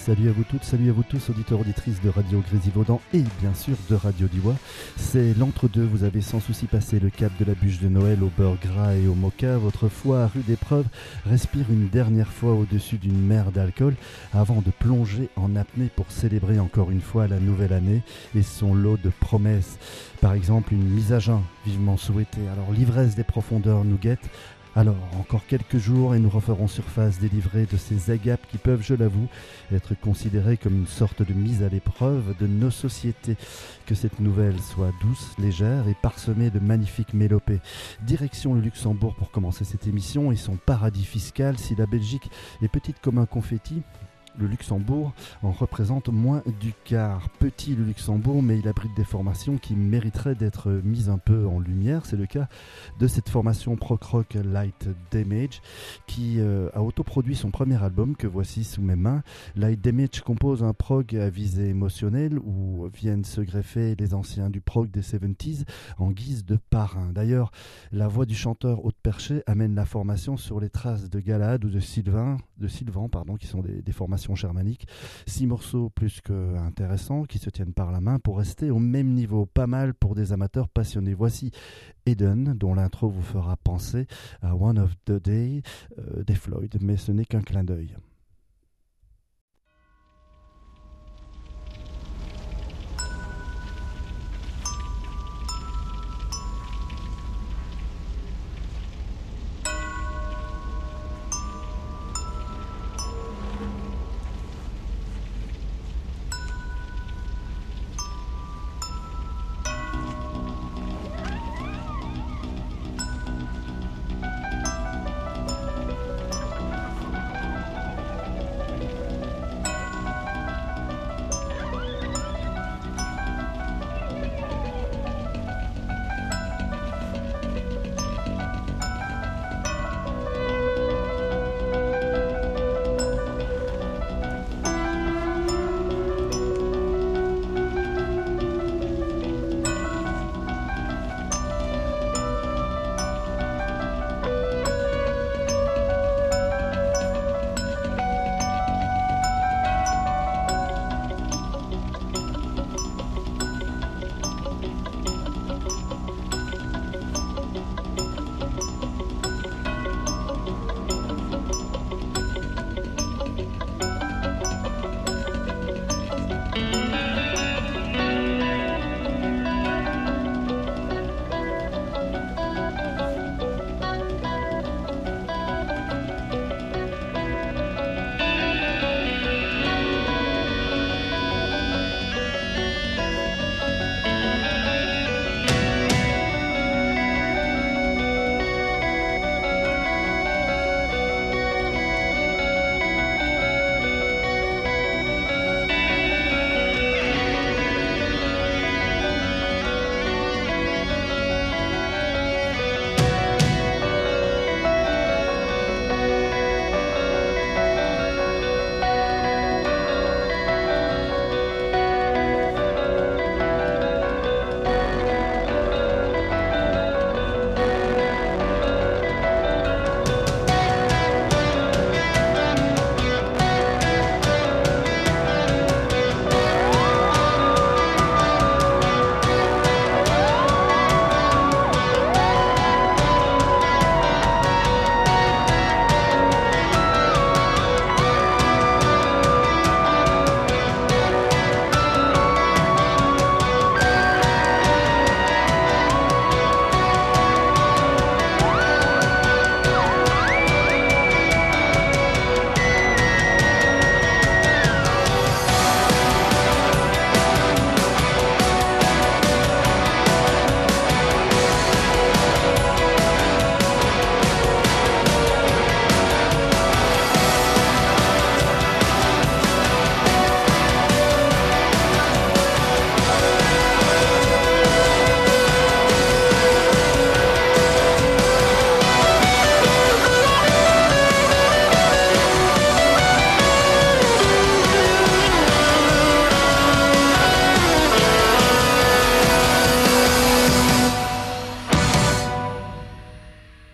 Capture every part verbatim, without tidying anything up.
Salut à vous toutes, salut à vous tous, auditeurs, auditrices de Radio Grésivaudan et bien sûr de Radio Diois. C'est l'entre-deux, vous avez sans souci passé le cap de la bûche de Noël au beurre gras et au mocha. Votre foi à rude épreuve respire une dernière fois au-dessus d'une mer d'alcool avant de plonger en apnée pour célébrer encore une fois la nouvelle année et son lot de promesses. Par exemple, une mise à jeun vivement souhaitée. Alors l'ivresse des profondeurs nous guette. Alors, encore quelques jours et nous referons surface délivrés de ces agapes qui peuvent, je l'avoue, être considérées comme une sorte de mise à l'épreuve de nos sociétés. Que cette nouvelle soit douce, légère et parsemée de magnifiques mélopées. Direction le Luxembourg pour commencer cette émission et son paradis fiscal. Si la Belgique est petite comme un confetti, le Luxembourg en représente moins du quart. Petit le Luxembourg, mais il abrite des formations qui mériteraient d'être mises un peu en lumière. C'est le cas de cette formation prog-rock Light Damage qui euh, a autoproduit son premier album que voici sous mes mains. Light Damage compose un prog à visée émotionnelle où viennent se greffer les anciens du prog des soixante-dix en guise de parrain. D'ailleurs, la voix du chanteur Haute-Perché amène la formation sur les traces de Galahad ou de Sylvain, de Sylvan, pardon, qui sont des, des formations germanique. Six morceaux plus que intéressants qui se tiennent par la main pour rester au même niveau. Pas mal pour des amateurs passionnés. Voici Eden, dont l'intro vous fera penser à One of the Day euh, des Floyd, mais ce n'est qu'un clin d'œil.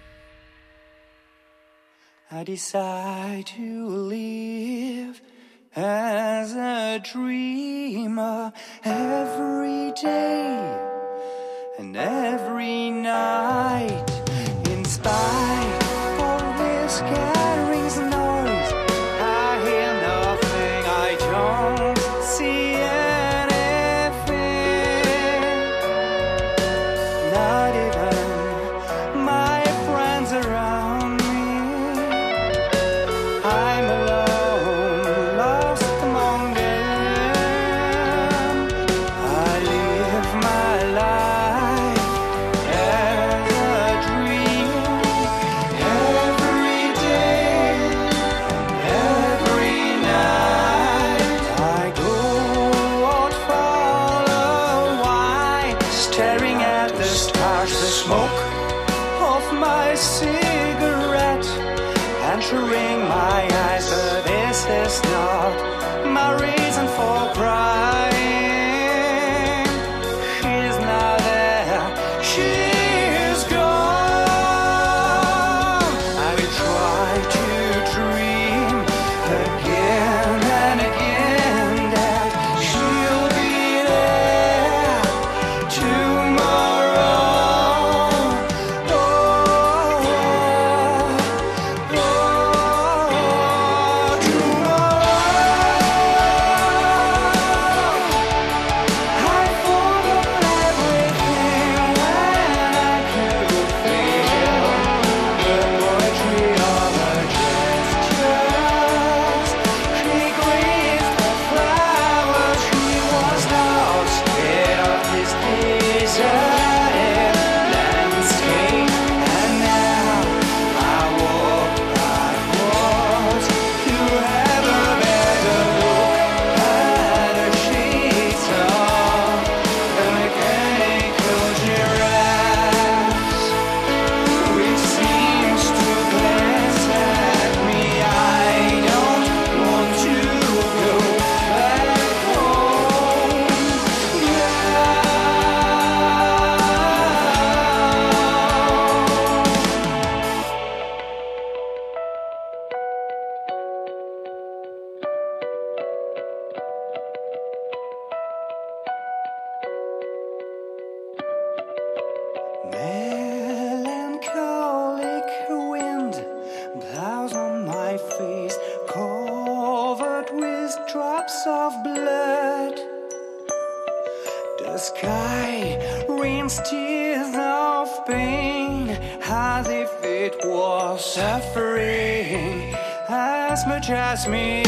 I decide to live as a dreamer every day and every night. In spite of this gatherings noise, I hear nothing, I don't see anything, not even my friends around me. I'm alone, lost among them. I live my life as a dream. Every day, every night, I go out for a while, staring at the stars, the smoke of my cigarette, entering my eyes, but this is not my reason for crying. She's not there, she's gone. I will try to dream again and again that she'll be there tomorrow. Oh, oh, oh, tomorrow. I forgot everything when I could feel the poetry of her gestures. She graced the flowers, she was not scared of this deserted landscape. And now I walk backwards to have a better look at her. Sheets of the mechanical giraffes, which seems to glance at me. I don't want to go back home now. Melancholic wind blows on my face, covered with drops of blood. The sky rains tears of pain, as if it was suffering as much as me.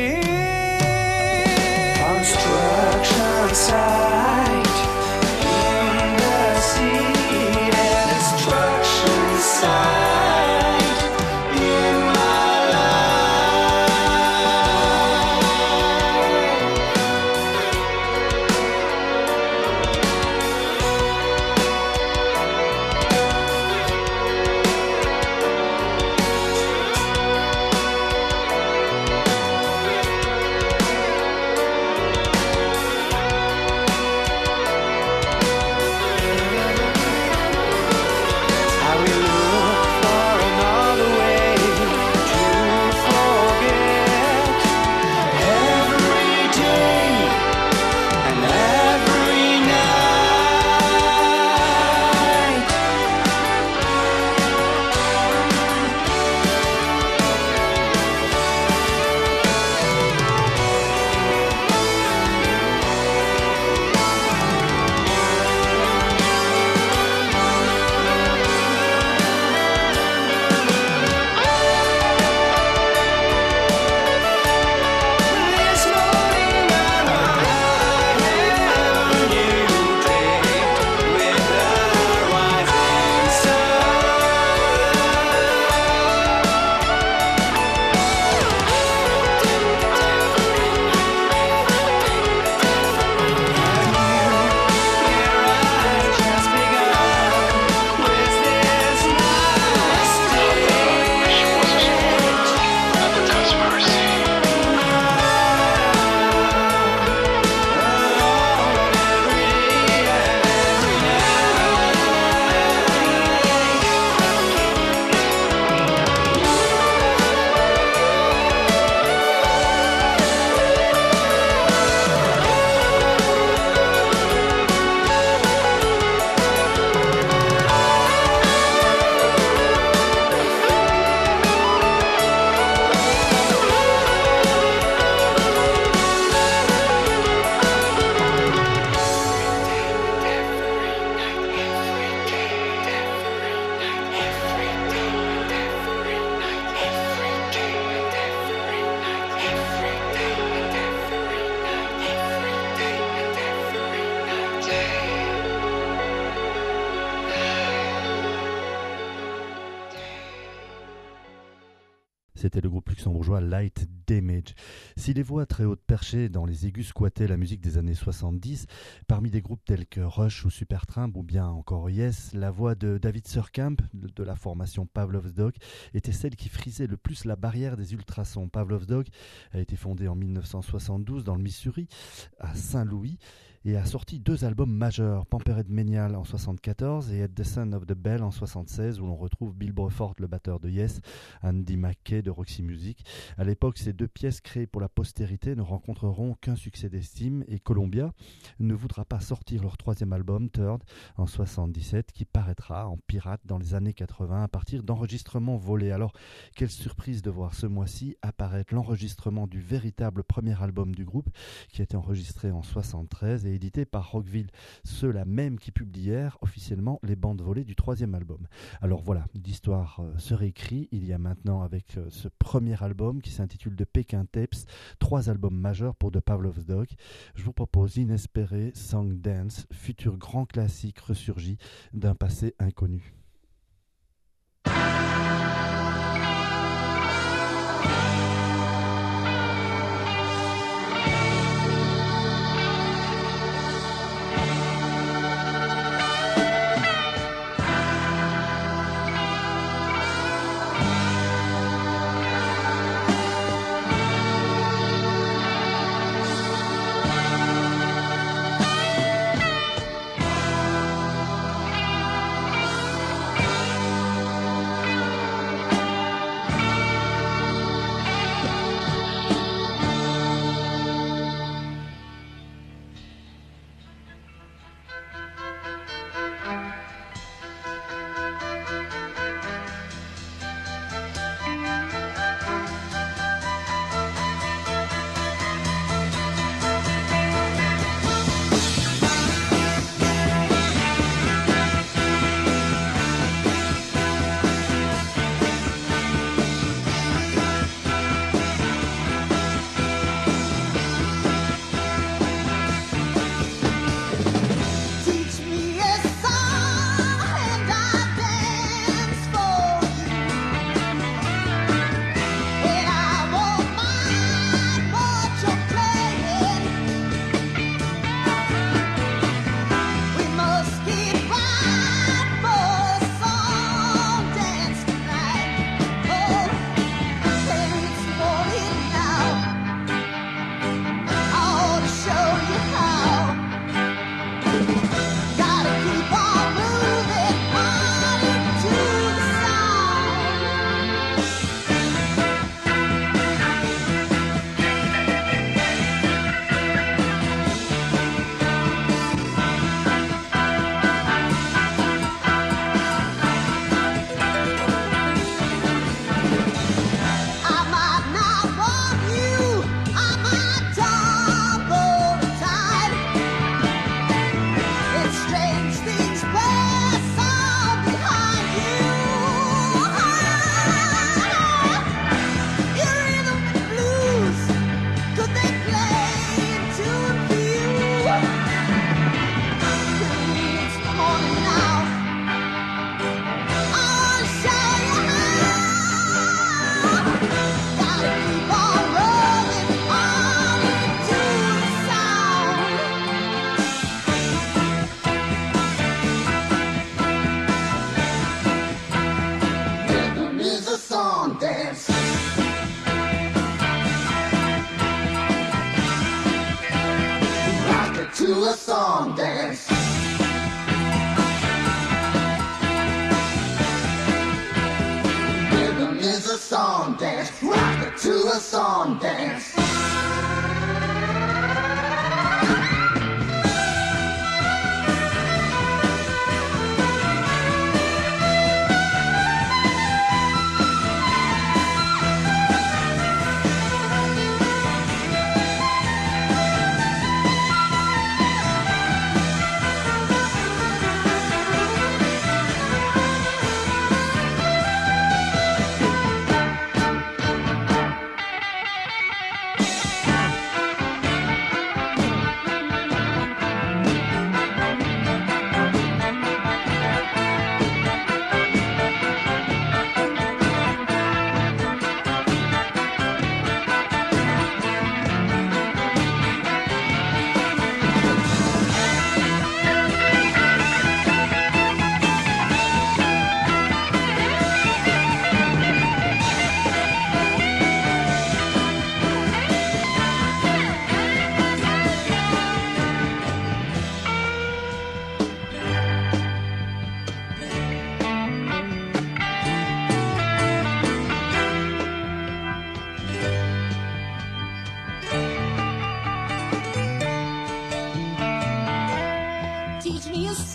Construction site in the sea, destruction site in my life. C'était le groupe luxembourgeois Light Damage. Si les voix très hautes perchées dans les aigus squattaient la musique des années soixante-dix, parmi des groupes tels que Rush ou Supertramp ou bien encore Yes, la voix de David Surkamp de la formation Pavlov's Dog était celle qui frisait le plus la barrière des ultrasons. Pavlov's Dog a été fondé en dix-neuf cent soixante-douze dans le Missouri, à Saint-Louis, et a sorti deux albums majeurs, Pampered Manial en soixante-quatorze et At the Sound of the Bell en soixante-seize, où l'on retrouve Bill Bruford, le batteur de Yes, Andy Mackay de Roxy Music. À l'époque, ces deux pièces créées pour la postérité ne rencontreront qu'un succès d'estime, et Columbia ne voudra pas sortir leur troisième album, Third, en soixante-dix-sept, qui paraîtra en pirate dans les années quatre-vingts à partir d'enregistrements volés. Alors, quelle surprise de voir ce mois-ci apparaître l'enregistrement du véritable premier album du groupe, qui a été enregistré en soixante-treize et édité par Rockville, ceux-là même qui publièrent officiellement les bandes volées du troisième album. Alors voilà, l'histoire euh, se réécrit il y a maintenant avec euh, ce premier album qui s'intitule The Pekin Tapes, trois albums majeurs pour The Pavlov's Dog. Je vous propose Inespéré Song Dance, futur grand classique ressurgi d'un passé inconnu.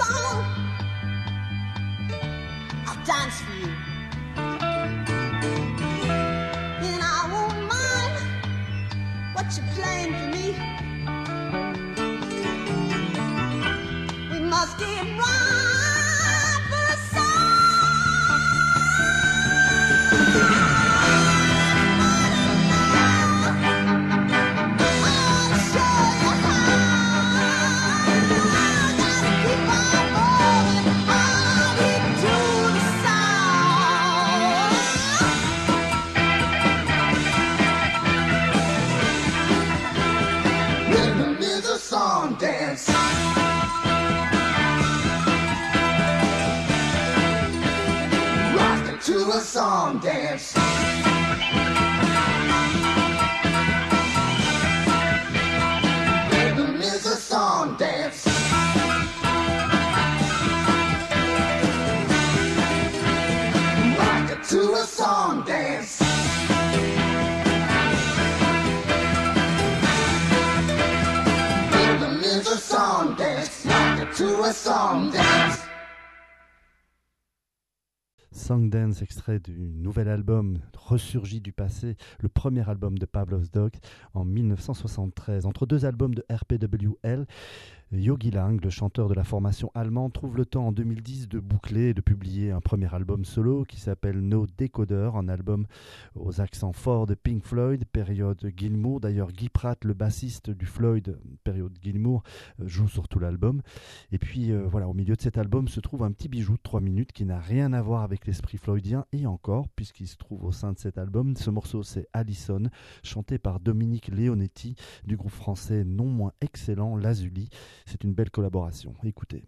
song, I'll dance for you. And I won't mind what you're playing for me. We must get right for a song. I'll show you how. Gotta keep on moving on into the sound. Rhythm is a song dance. Rockin' to a song dance. Rhythm is a song dance. Rockin' to a song dance. Rhythm is a song dance. Rockin' to a song dance. Song Dance, extrait du nouvel album ressurgi du passé, le premier album de Pavlov's Dogs en mille neuf cent soixante-treize. Entre deux albums de R P W L, Yogi Lang, le chanteur de la formation allemande, trouve le temps en deux mille dix de boucler et de publier un premier album solo qui s'appelle No Decoder, un album aux accents forts de Pink Floyd, période Gilmour. D'ailleurs, Guy Pratt, le bassiste du Floyd, période Gilmour, joue sur tout l'album. Et puis euh, voilà, au milieu de cet album se trouve un petit bijou de trois minutes qui n'a rien à voir avec l'esprit floydien, et encore, puisqu'il se trouve au sein de cet album. Ce morceau, c'est Allison, chanté par Dominique Leonetti du groupe français non moins excellent Lazuli. C'est une belle collaboration. Écoutez.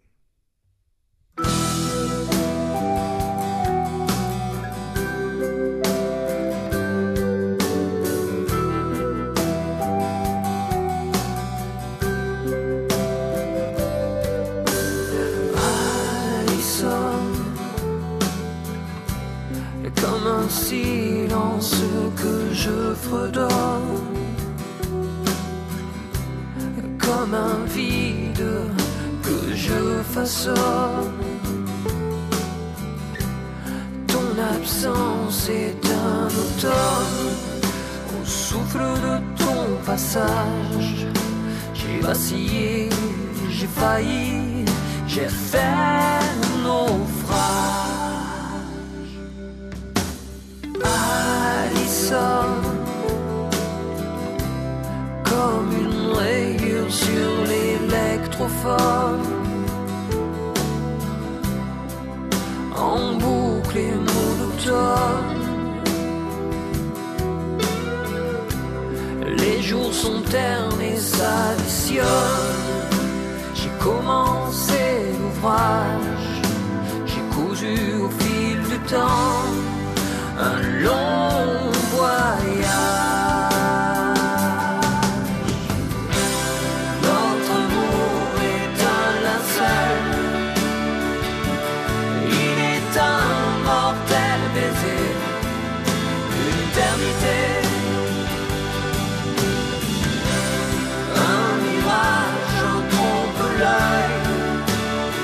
Comme un silence que je fredonne, comme un vide que je façonne. Ton absence est un automne, au souffle de ton passage. J'ai vacillé, j'ai failli, j'ai fait naufrage. Allison, comme une rayure sur l'électrophone, en boucle et monotone. Les jours sont ternes et s'additionnent. J'ai commencé l'ouvrage, j'ai cousu au fil du temps un long voyage. Notre amour est un linceul, il est un mortel baiser, une éternité, un mirage, un trompe-l'œil,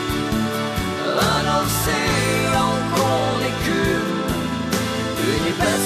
un océan qu'on écume, une épaisse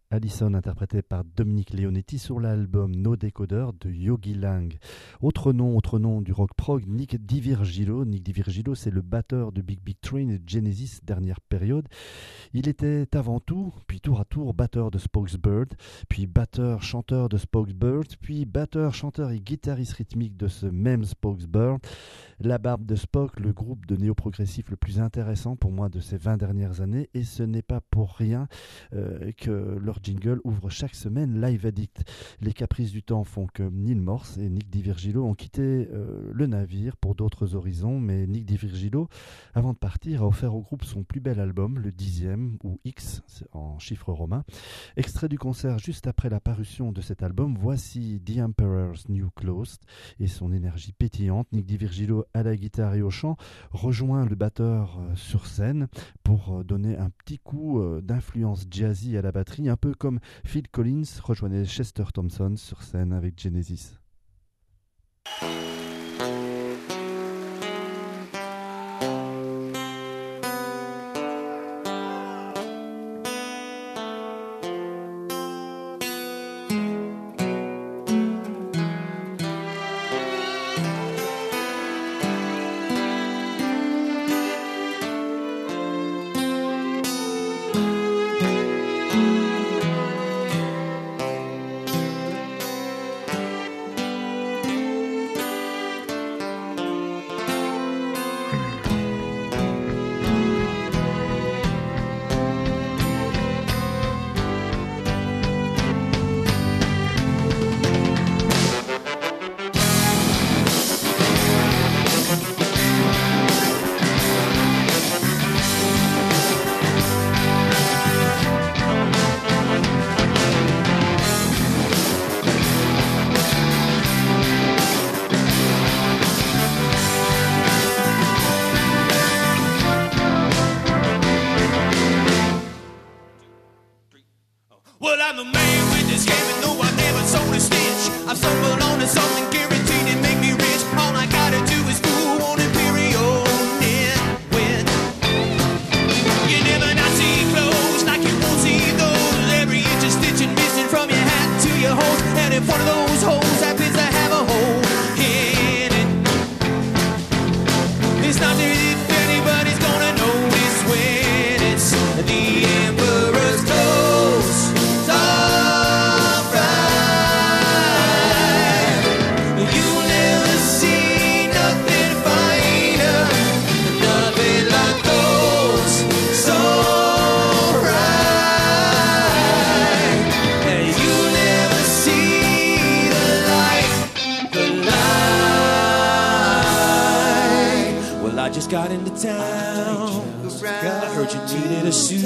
Allison interprété par Dominique Leonetti sur l'album No Decoder de Yogi Lang. Autre nom, autre nom du rock prog, Nick DiVirgilio. Nick DiVirgilio, c'est le batteur de Big Big Train et Genesis dernière période. Il était avant tout, puis tour à tour, batteur de Spokesbird, puis batteur, chanteur de Spokesbird, puis batteur, chanteur et guitariste rythmique de ce même Spokesbird. La Barbe de Spock, le groupe de néo-progressif le plus intéressant pour moi de ces vingt dernières années, et ce n'est pas pour rien euh, que leur jingle ouvre chaque semaine Live Addict. Les caprices du temps font que Neil Morse et Nick DiVirgilio ont quitté euh, le navire pour d'autres horizons, mais Nick DiVirgilio, avant de partir, a offert au groupe son plus bel album, le dixième, ou X en chiffres romains. Extrait du concert juste après la parution de cet album, voici The Emperor's New Clothes et son énergie pétillante. Nick DiVirgilio à la guitare et au chant rejoint le batteur euh, sur scène pour euh, donner un petit coup euh, d'influence jazzy à la batterie, un peu comme Phil Collins rejoignait Chester Thompson sur scène avec Genesis. Got into town. I heard you needed a suit.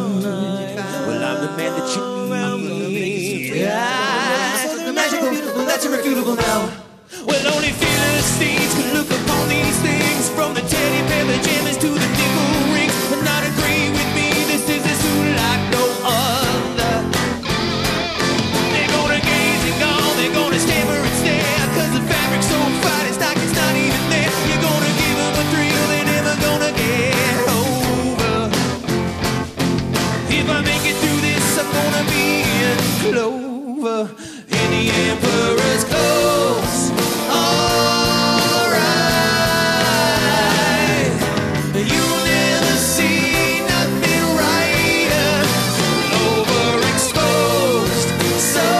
Well, I'm the man that you need. Ah, magical, beautiful, that's irrefutable now. Well, only Philistines can look upon these things, from the teddy bear pajamas to the nickel rings, and not agree with me. This is a suit like no other. They're gonna gaze and go, they're gonna stammer and stare, cause the fabric's so fine, it's like it's not even there. You're gonna give them a thrill they're never gonna get over. If I make it through this, I'm gonna be in clover, in the emperor's clothes. Alright, you'll never see nothing brighter, overexposed, so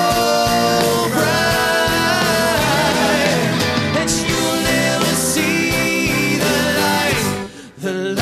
bright that you'll never see the light, the light.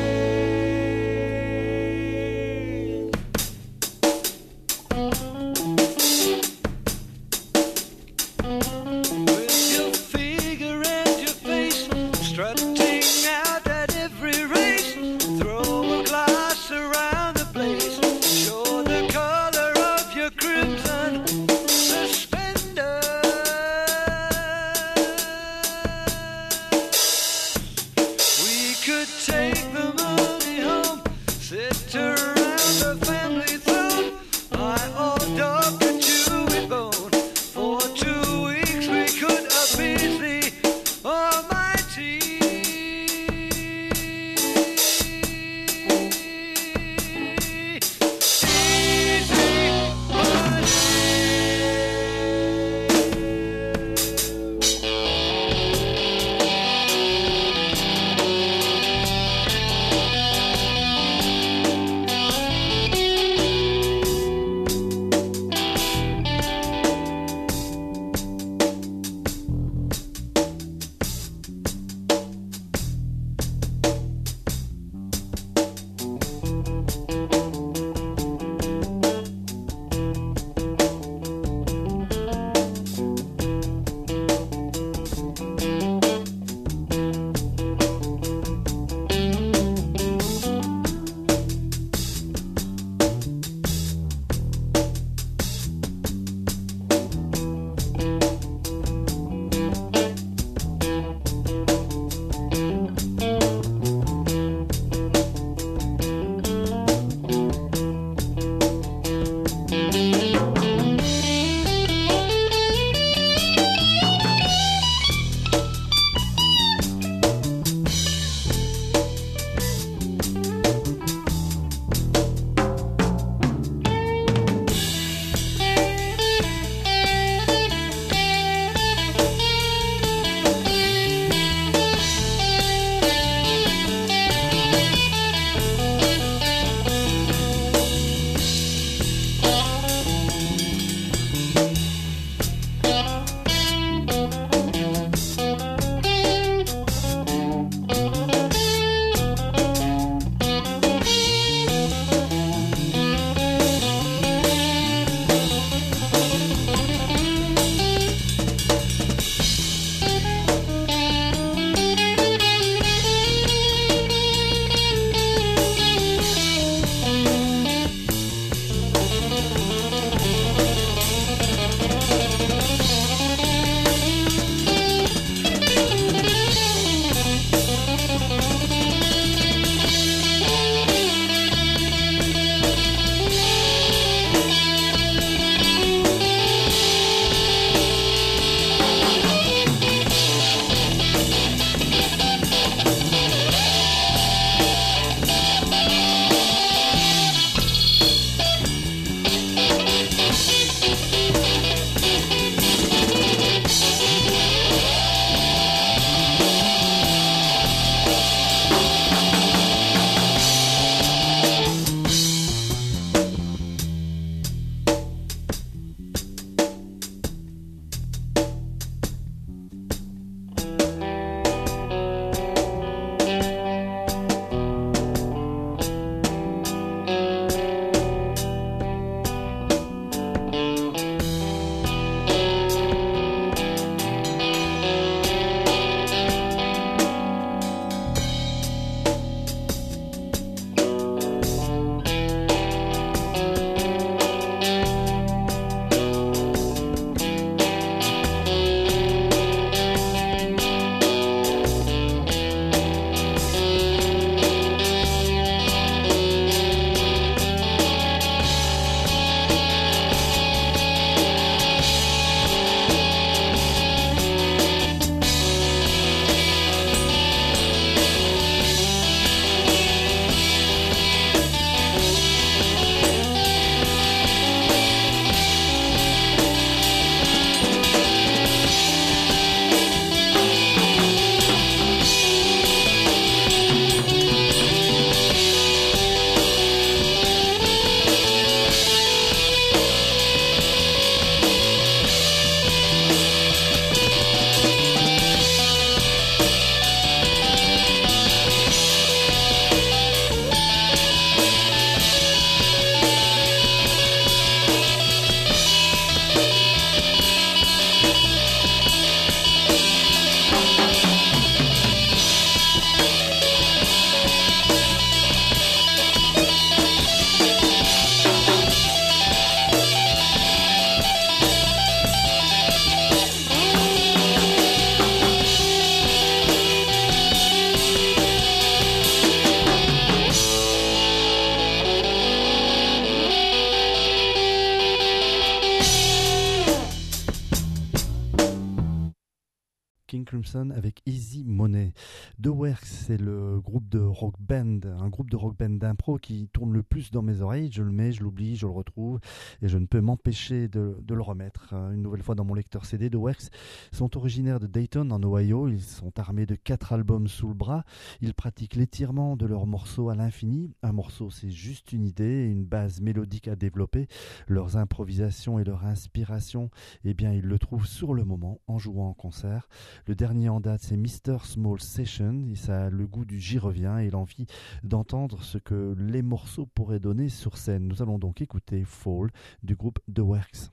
King Crimson avec Easy Money. The Works, c'est le groupe de rock band, un groupe de rock band d'impro qui tourne le plus dans mes oreilles. Je le mets, je l'oublie, je le retrouve et je ne peux m'empêcher de, de le remettre une nouvelle fois dans mon lecteur C D. The Works sont originaires de Dayton en Ohio. Ils sont armés de quatre albums sous le bras. Ils pratiquent l'étirement de leurs morceaux à l'infini. Un morceau, c'est juste une idée, une base mélodique à développer. Leurs improvisations et leur inspiration, eh bien, ils le trouvent sur le moment en jouant en concert. Le dernier en date, c'est mister Small Session. Et ça a le goût du j'y reviens et l'envie d'entendre ce que les morceaux pourraient donner sur scène. Nous allons donc écouter Fall du groupe The Works.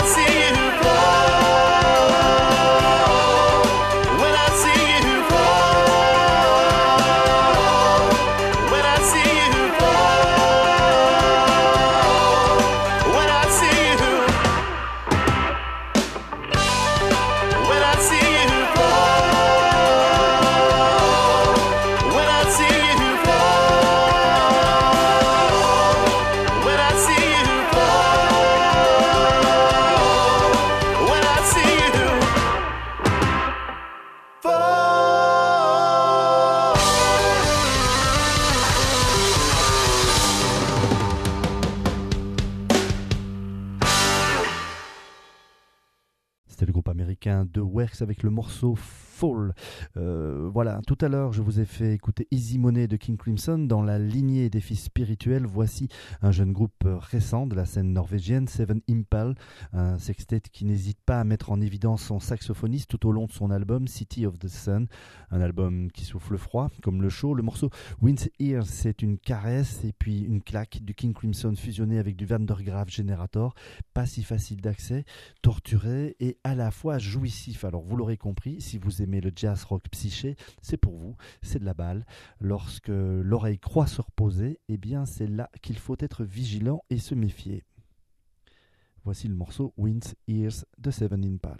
De Werks avec le morceau Fall. Euh, voilà, tout à l'heure je vous ai fait écouter Easy Money de King Crimson. Dans la lignée des fils spirituels, voici un jeune groupe récent de la scène norvégienne, Seven Impal, un sextet qui n'hésite pas à mettre en évidence son saxophoniste tout au long de son album City of the Sun, un album qui souffle froid comme le chaud. Le morceau Wind's Ears, c'est une caresse et puis une claque du King Crimson fusionné avec du Van der Graaf Generator, pas si facile d'accès, torturé et à la fois jouissif. Alors vous l'aurez compris, si vous aimez le jazz rock psyché, c'est pour vous, c'est de la balle. Lorsque l'oreille croit se reposer, eh bien c'est là qu'il faut être vigilant et se méfier. Voici le morceau Wind's Ears de Seven Impal.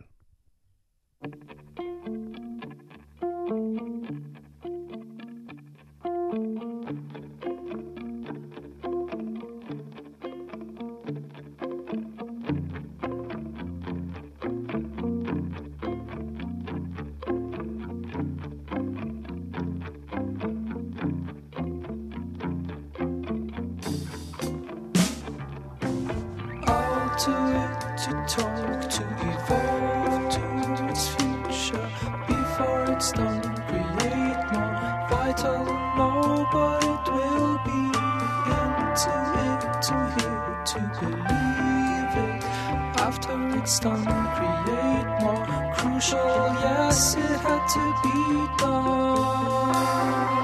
To it, to talk, to evolve to its future before it's done. Create more vital, no, but it will be into it, to hear, to believe it. After it's done, create more crucial. Yes, it had to be done.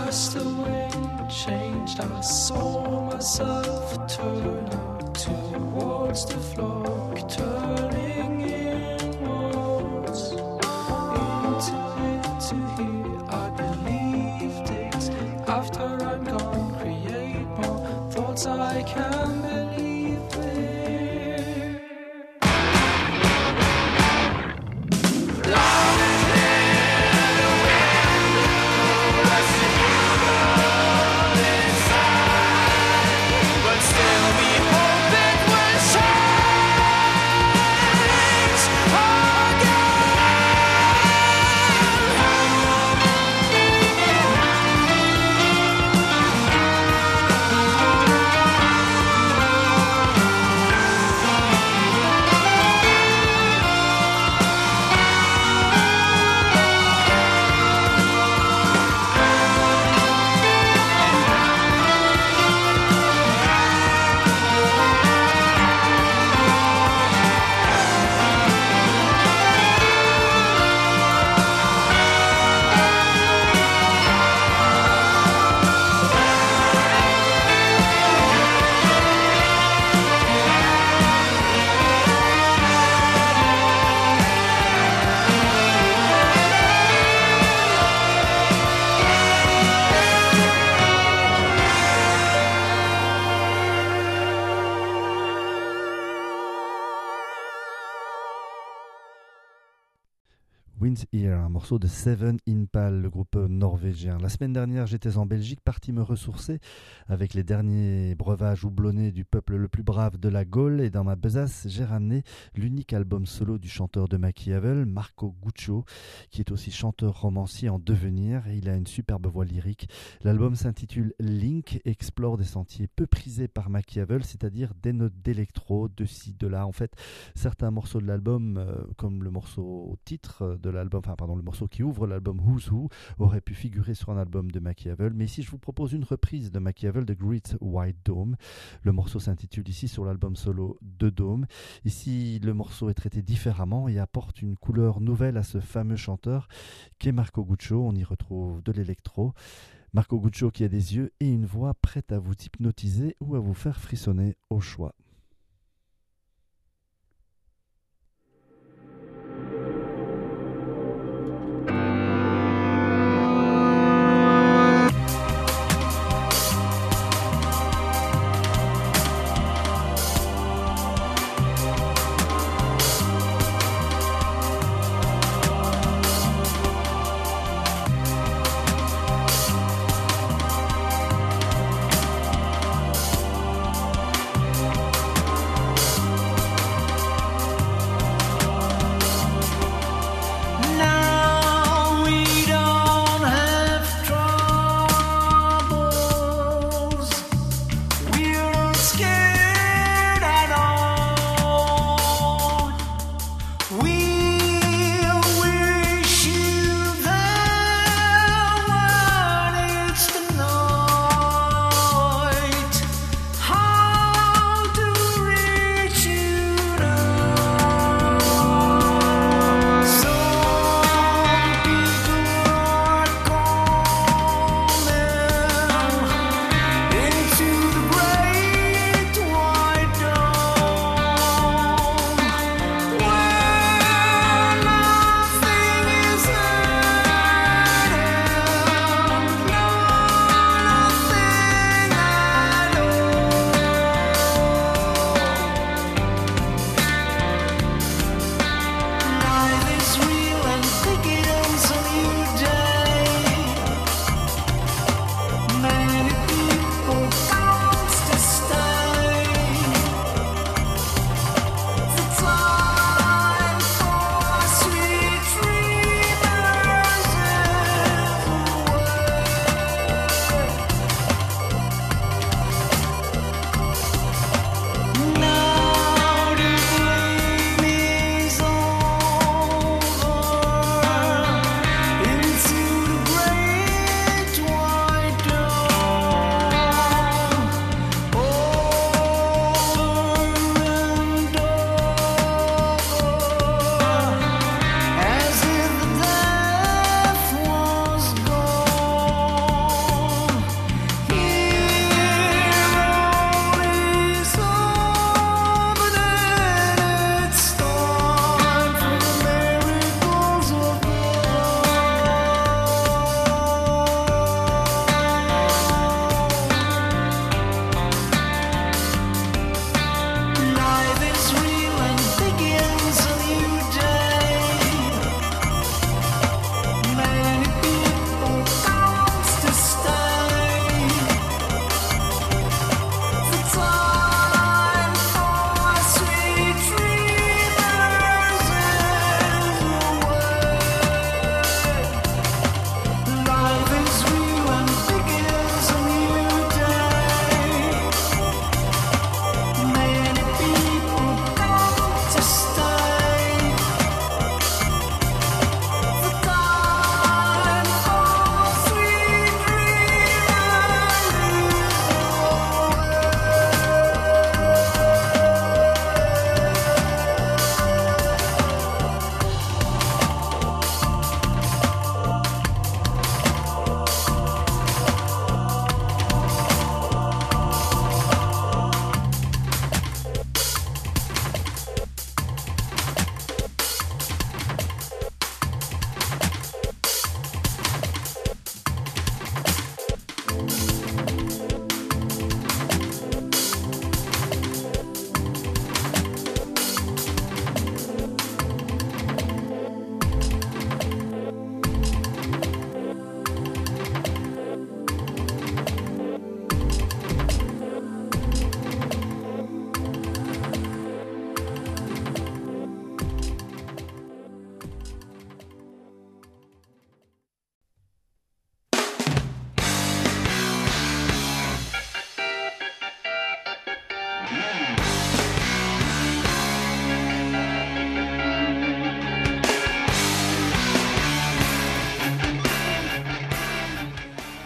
as the wind changed, I saw myself turn up towards the flock, turning inwards into it to hear. I believe things after I'm gone, create more thoughts I can believe in. Wind's Ear, un morceau de Seven Impal, le groupe norvégien. La semaine dernière, j'étais en Belgique, parti me ressourcer avec les derniers breuvages houblonnés du peuple le plus brave de la Gaule, et dans ma besace, j'ai ramené l'unique album solo du chanteur de Machiavel, Marco Guccio, qui est aussi chanteur romancier en devenir, et il a une superbe voix lyrique. L'album s'intitule Link, explore des sentiers peu prisés par Machiavel, c'est-à-dire des notes d'électro, de ci, de là. En fait, certains morceaux de l'album, euh, comme le morceau titre de l'album, enfin pardon, le morceau qui ouvre l'album Who's Who, aurait pu figurer sur un album de Machiavel, mais ici je vous propose une reprise de Machiavel, The Great White Dome. Le morceau s'intitule ici sur l'album solo de Dome. Ici le morceau est traité différemment et apporte une couleur nouvelle à ce fameux chanteur qu'est Marco Guccio. On y retrouve de l'électro. Marco Guccio qui a des yeux et une voix prête à vous hypnotiser ou à vous faire frissonner au choix. Thank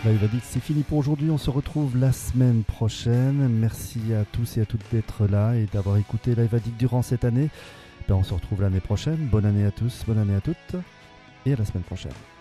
Live Addict, c'est fini pour aujourd'hui. On se retrouve la semaine prochaine. Merci à tous et à toutes d'être là et d'avoir écouté Live Addict durant cette année. Ben, on se retrouve l'année prochaine. Bonne année à tous, bonne année à toutes et à la semaine prochaine.